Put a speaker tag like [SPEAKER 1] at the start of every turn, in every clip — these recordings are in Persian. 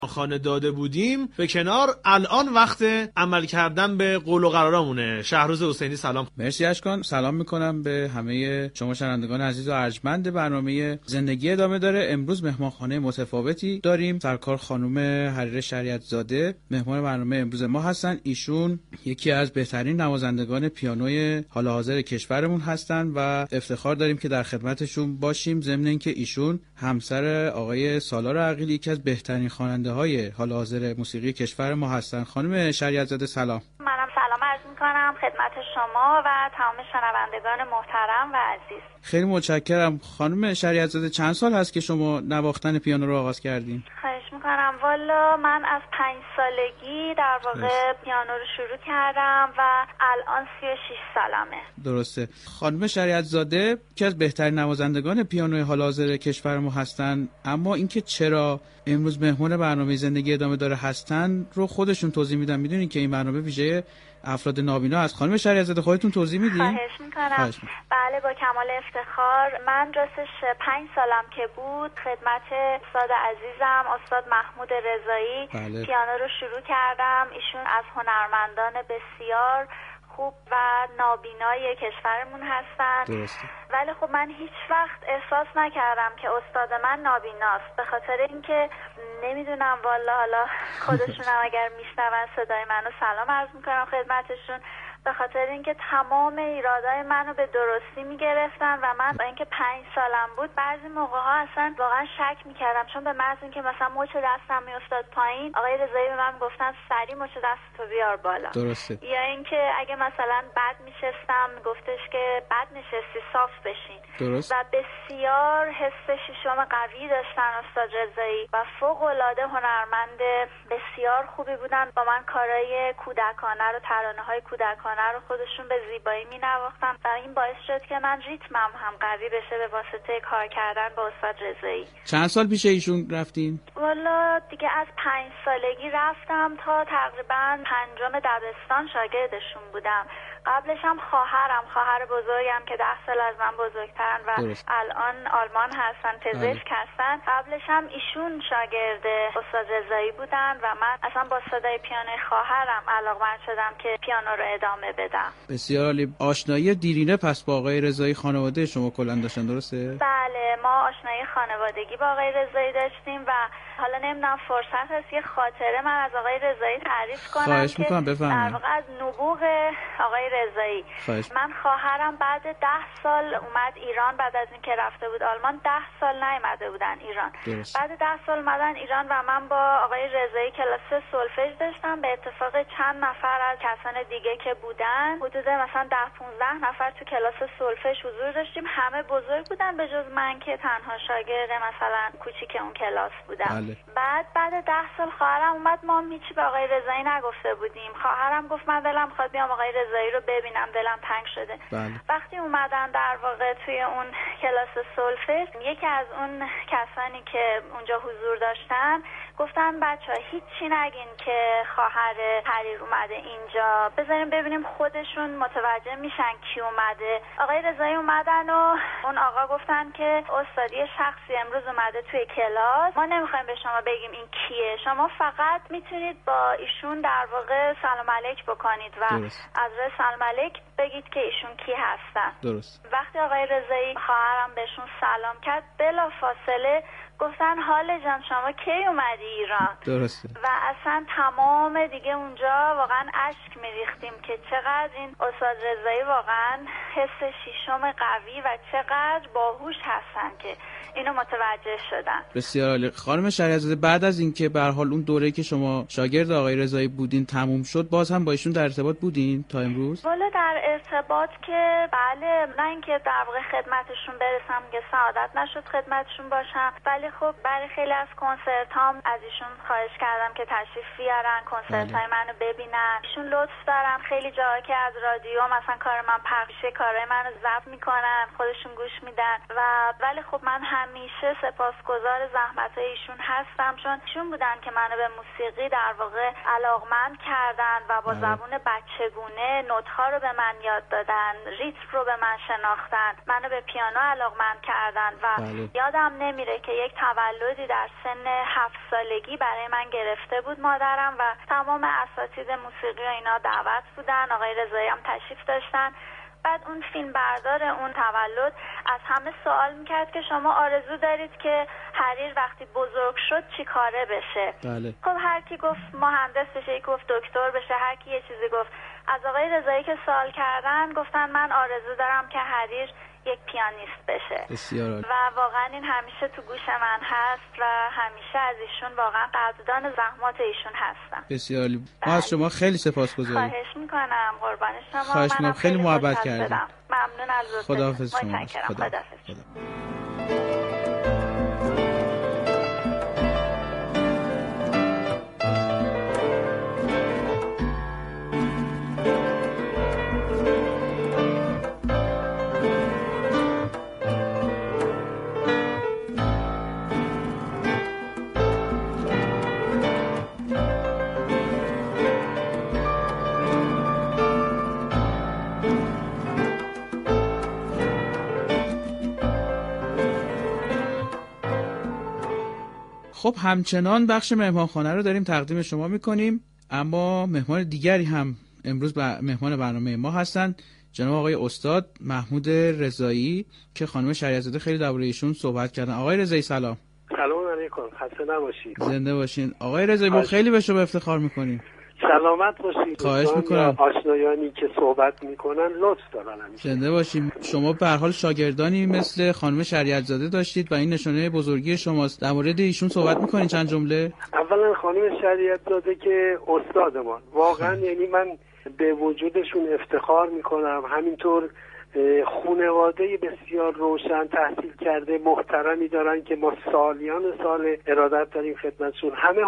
[SPEAKER 1] خانه داده بودیم به کنار، الان وقت عمل کردن به قول و قرارمونه. شهروز حسینی سلام.
[SPEAKER 2] مرسی اشکان، سلام میکنم به همه شما شنوندگان عزیز و ارجمند برنامه زندگی ادامه داره. امروز مهمانخانه متفاوتی داریم. سرکار خانم حریر شریعت زاده مهمان برنامه امروز ما هستن. ایشون یکی از بهترین نوازندگان پیانوی حال حاضر کشورمون هستن و افتخار داریم که در خدمتشون باشیم، ضمن اینکه ایشون همسر آقای سالار عقیلی، یکی از بهترین خواننده های حال حاضر موسیقی کشور ما هستن. خانم شریعت زاده سلام.
[SPEAKER 3] منم سلام عرض میکنم خدمت شما و تمام شنوندگان محترم و عزیز.
[SPEAKER 2] خیلی متشکرم. خانم شریعت زاده چند سال هست که شما نواختن پیانو رو آغاز کردین؟
[SPEAKER 3] خواهش میکنم. والا من از 5 سالگی در واقع پیانو رو شروع کردم و الان 36 سالمه.
[SPEAKER 2] درسته. خانم شریعت زاده که از بهترین نوازندگان پیانوی حال حاضر کشور ما هستن، اما اینکه چرا امروز مهمان برنامه زندگی ادامه داره هستن رو خودشون توضیح میدن. میدونین که این برنامه ویژه افراد نابینا از. خانم شریعت زاده خودتون توضیح میدین؟
[SPEAKER 3] خواهش میکنم. بله با کمال افتخار. من راستش 5 سالم که بود خدمت استاد عزیزم استاد محمود رضایی پیانو رو شروع کردم. ایشون از هنرمندان بسیار خوب و نابینای کشورمون هستن.
[SPEAKER 2] درسته.
[SPEAKER 3] ولی خب من هیچ وقت احساس نکردم که استاد من نابیناست، به خاطر اینکه نمیدونم والا، حالا خودشونم اگر میشنون صدای منو سلام عرض میکنم خدمتشون، به خاطر اینکه تمام ایرادای منو به درستی میگرفتن و من با اینکه 5 سالم بود بعضی موقع ها اصلا واقعا شک میکردم، چون به محض اینکه مثلا مچ دستم میافتاد پایین آقای رضایی به من گفتن سری مچ دستتو بیار بالا.
[SPEAKER 2] درسته.
[SPEAKER 3] یا اینکه اگه مثلا بد میشستم گفتش که بد نشستی صاف بشین.
[SPEAKER 2] درست.
[SPEAKER 3] و بسیار حس ششم قوی داشتن استاد رضایی و فوق العاده هنرمند بسیار خوبی بودن. با من کارهای کودکانه رو، ترانه‌های کودکانه رو خودشون به زیبایی می‌نواختن و این باعث شد که من ریتمم هم قوی بشه به واسطه کار کردن با استاد رضایی.
[SPEAKER 2] چند سال پیش ایشون رفتین؟
[SPEAKER 3] والا دیگه از 5 سالگی رفتم تا تقریبا 5م دبستان شاگردشون بودم. قبلش هم خواهر بزرگم که 10 سال از من بزرگترن و الان آلمان هستن، پزشک هستن، قبلش هم ایشون شاگرد استاد رضایی بودن و من اصلا با صدای پیانوی خواهرم علاقمند شدم که پیانو رو ادامه بدم.
[SPEAKER 2] بسیار عالی. آشنایی دیرینه پس با آقای رضایی خانواده شما کلا داشتن، درسته؟
[SPEAKER 3] بله، ما آشنایی خانوادگی با آقای رضایی داشتیم و حالا نمیدونم فرصت هست یه خاطره من از آقای رضایی تعریف کنم.
[SPEAKER 2] خواهش میکنم بفرمایید.
[SPEAKER 3] در واقع از نبوغ آقای رضایی من خواهرم بعد 10 سال اومد ایران، بعد از اینکه رفته بود آلمان 10 سال نیامده بودن ایران. بعد 10 سال اومدن ایران و من با آقای رضایی کلاس سولفژ داشتم. به اتفاق چند نفر از کسان دیگه که بودن، حدود مثلا 10-15 نفر تو کلاس سولفژ حضور داشتیم. همه بزرگ بودن به جز من که تنها شاگرد مثلا کوچیک اون کلاس بودم. بعد 10 سال خواهرم اومد، ما هیچی به آقای رضایی نگفته بودیم. خواهرم گفت من دلم می‌خواد بیام آقای رضایی رو ببینم، دلم تنگ شده. وقتی اومدن در واقع توی اون کلاس سولفژ، یکی از اون کسانی که اونجا حضور داشتن گفتن بچه‌ها هیچی نگین که خواهر حریر اومده اینجا، بذاریم ببینیم خودشون متوجه میشن کی اومده. آقای رضایی اومدن و اون آقا گفتن که استادی شخصی امروز اومده توی کلاس، ما نمیخوایم به شما بگیم این کیه، شما فقط میتونید با ایشون در واقع سلام علیک بکنید و از روی سلام علیک بگید که ایشون کی هستن.
[SPEAKER 2] درست.
[SPEAKER 3] وقتی آقای رضایی خواهرم بهشون سلام کرد بلا فاصله گفتن حال جان شما کی اومدی ایران؟
[SPEAKER 2] درسته.
[SPEAKER 3] و اصلا تمام دیگه اونجا واقعا اشک میریختیم که چقدر این استاد رضایی واقعا حس ششم قوی و چقدر باهوش هستن که اینو متوجه شدن.
[SPEAKER 2] بسیار عالی. خانم شریعت زاده بعد از اینکه به هر حال اون دوره‌ای که شما شاگرد آقای رضایی بودین تموم شد، باز هم با ایشون در ارتباط بودین تا امروز؟
[SPEAKER 3] والا در ارتباط که بله، نه اینکه در واقع خدمتشون برسم که سعادت نشد خدمتشون باشم، ولی خب برای خیلی از کنسرت هم از ایشون خواهش کردم که تشریف تشریف بیارن کنسرت های منو ببینن. ایشون لطف دارن خیلی جاها که از رادیو مثلا کار من پخشه کارهای منو ضبط میکنن خودشون گوش میدن ولی خب من همیشه سپاسگزار زحمتای ایشون هستم، چون ایشون بودن که منو به موسیقی در واقع علاقمند کردن و با زبون بچگونه نوت‌ها رو به من یاد دادن، ریتم رو به من شناختن، منو به پیانو علاقمند کردن و یادم نمیره که یک تولدی در سن 7 سالگی برای من گرفته بود مادرم و تمام اساتید موسیقی و اینا دعوت بودن، آقای رضایی هم تشریف داشتن. بعد اون فیلم بردار اون تولد از همه سوال میکرد که شما آرزو دارید که حریر وقتی بزرگ شد چی کاره بشه؟ خب هر کی گفت مهندس بشه، یکی گفت دکتر بشه، هر کی یه چیزی گفت. از آقای رضایی که سوال کردن گفتن من آرزو دارم که حریر یک پیانیست بشه.
[SPEAKER 2] بسیار
[SPEAKER 3] و واقعا این همیشه تو گوش من هست و همیشه از ایشون واقعا قدردان زحمات ایشون هستم.
[SPEAKER 2] بسیار ما از شما خیلی سپاسگزاریم.
[SPEAKER 3] خواهش میکنم، قربان شما.
[SPEAKER 2] خواهش میکنم، خیلی محبت کردید.
[SPEAKER 3] ممنون از لطفتون.
[SPEAKER 2] خداحافظ شما.
[SPEAKER 3] خداحافظ.
[SPEAKER 2] خب همچنان بخش مهمانخانه رو داریم تقدیم شما میکنیم، اما مهمان دیگری هم امروز مهمان برنامه ما هستند، جناب آقای استاد محمود رضایی که خانم شریعت‌زاده خیلی درباره ایشون صحبت کردن. آقای رضایی سلام.
[SPEAKER 4] سلام علیکم، خسته نباشید.
[SPEAKER 2] زنده باشین. آقای رضایی ما خیلی به شما افتخار میکنیم.
[SPEAKER 4] سلامت باشید.
[SPEAKER 2] خواهش میکنم.
[SPEAKER 4] آشنایانی که صحبت میکنن لطف دارن همیشه.
[SPEAKER 2] زنده باشید. شما به هر حال شاگردانی مثل خانم شریعت‌زاده داشتید و این نشانه بزرگی شماست. در مورد ایشون صحبت میکنین چند جمله؟
[SPEAKER 4] اولا خانم شریعت‌زاده که استادمان واقعا یعنی من به وجودشون افتخار میکنم. همینطور خانواده بسیار روشن تحصیل کرده محترمی دارن که ما سالیان سال ارادت داریم خدمتشون. همه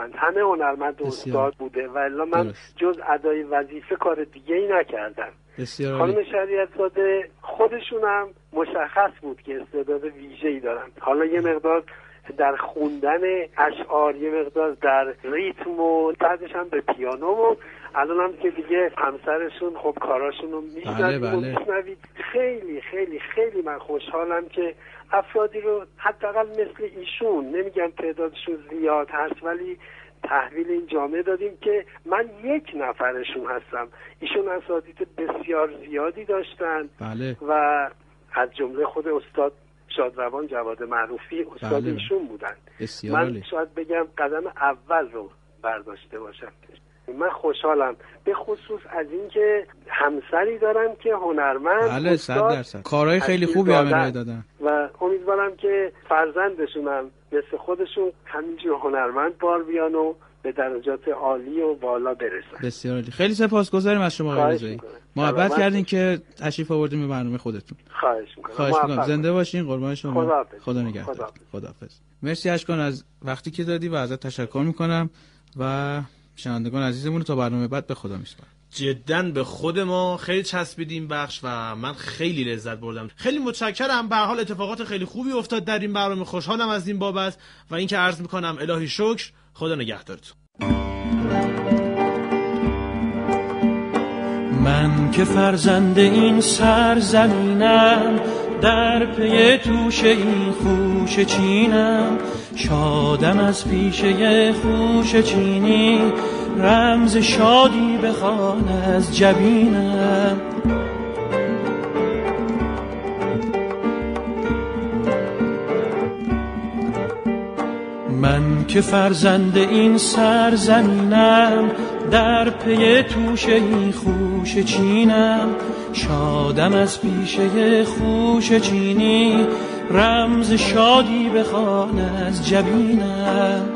[SPEAKER 4] هنرمند استاد بوده و الا من جز ادای وظیفه کار دیگه ای نکردم. خانم شریعت‌زاده خودشون هم مشخص بود که استعداد ویژه‌ای دارن. حالا یه مقدار در خوندن اشعار، یه مقدار در ریتم و بعدش هم به پیانو و الان هم که دیگه همسرشون خب کاراشون رو میشنوید. خیلی خیلی خیلی من خوشحالم که افرادی رو حداقل مثل ایشون، نمیگم تعدادشون زیاد هست ولی تحویل این جامعه دادیم که من یک نفرشون هستم. ایشون اساتید بسیار زیادی داشتن و از جمله خود استاد شادروان جواد معروفی استاد ایشون بودن. من شاید بگم قدم اول رو برداشته باشم. من خوشحالم به خصوص از اینکه همسری دارن که هنرمند
[SPEAKER 2] 100% کارهای خیلی خوبی ارائه دادن
[SPEAKER 4] و امیدوارم که فرزندشون هم مثل خودشون همینجور هنرمند بار بیان و به درجات عالی و بالا برسن.
[SPEAKER 2] بسیار عالی. خیلی سپاسگزاریم از شما آقای رضایی. محبت کردین که تشریف آوردین به برنامه خودتون.
[SPEAKER 4] خواهش می‌کنم.
[SPEAKER 2] زنده باشین. قربان شما. خدا
[SPEAKER 4] نگهدار.
[SPEAKER 2] خداحافظ. مرسی اشکان از وقتی که دادی و ازت تشکر می‌کنم و شنوندگان عزیزمون تا برنامه بعد به خدا میسپارم.
[SPEAKER 1] جداً به خود ما خیلی چسبیدیم بخش و من خیلی لذت بردم. خیلی متشکرم. به هر حال اتفاقات خیلی خوبی افتاد در این برنامه. خوشحالم از این بابت و اینکه عرض میکنم الهی شکر. خدا نگهدارتون.
[SPEAKER 5] من که فرزند این سرزمینم، در پی توشه این خوشه چینم، شادم از پیشه خوشه چینی، رمز شادی بخوان از جبینم. من که فرزند این سرزمینم، در پی توشه این خوشه چینم، شادم از پیشه خوشه چینی، رمز شادی بخوان از جبینم.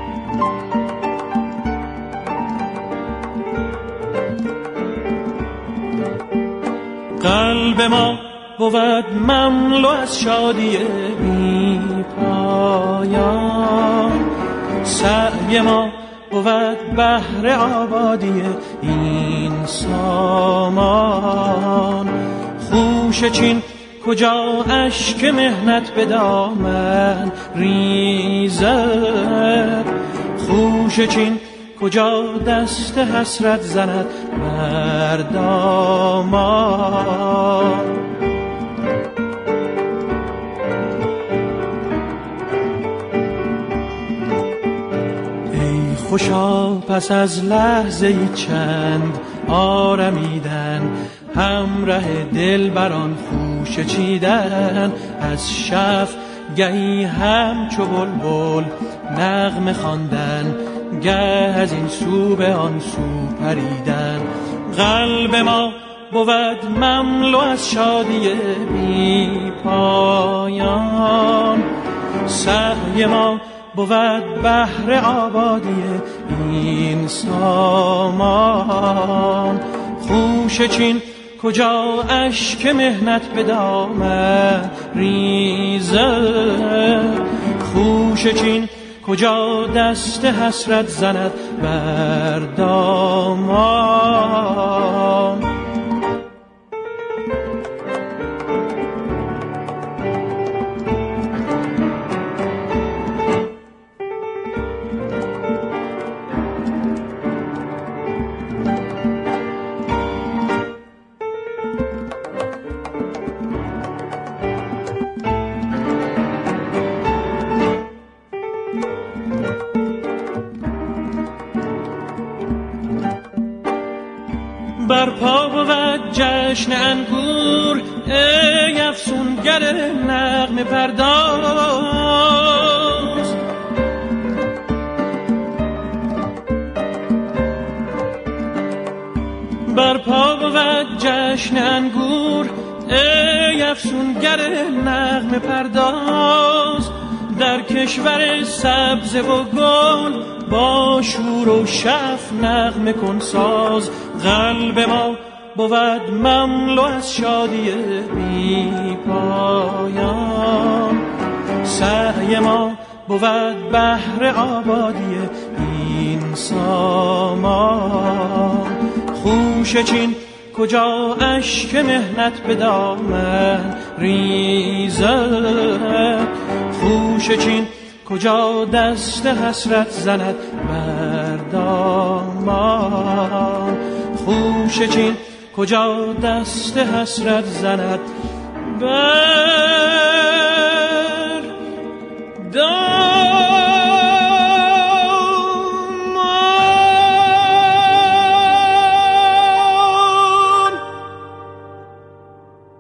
[SPEAKER 5] قلب ما بود مملو از شادی بی پایان، سعی ما بود بهر آبادی این سامان. خوشه چین کجا اشک مهنت به دامن ریزد، خوشه چین کجا دست حسرت زند بر دامان. ای خوشا پس از لحظه چند آرمیدن، همراه دل بران خوشه چیدن، از شف گهی همچو بلبل نغمه خواندن، گه از این سو به آن سو پریدن. قلب ما بود مملو از شادی بی پایان، سعی ما بود بهر آبادی این سامان. خوشه چین کجا اشک مهنت به دامن ریزد، خوشه چین کجا دست حسرت زند بر دامان. برپا بود جشن انگور ای افسونگر نغمه پرداز، برپا بود جشن انگور ای افسونگر نغمه پرداز. در کشور سبز و گل با شور و شف نغمه کن ساز. قلب ما بود مملو از شادی بی پایان، سعی ما بود بهر آبادی این سامان. خوشه چین کجا اشک مهنت به دامن ریزد، خوشه چین کجا دست حسرت زند بر دامان. خوشه چین کجا دست حسرت زند بر دامان.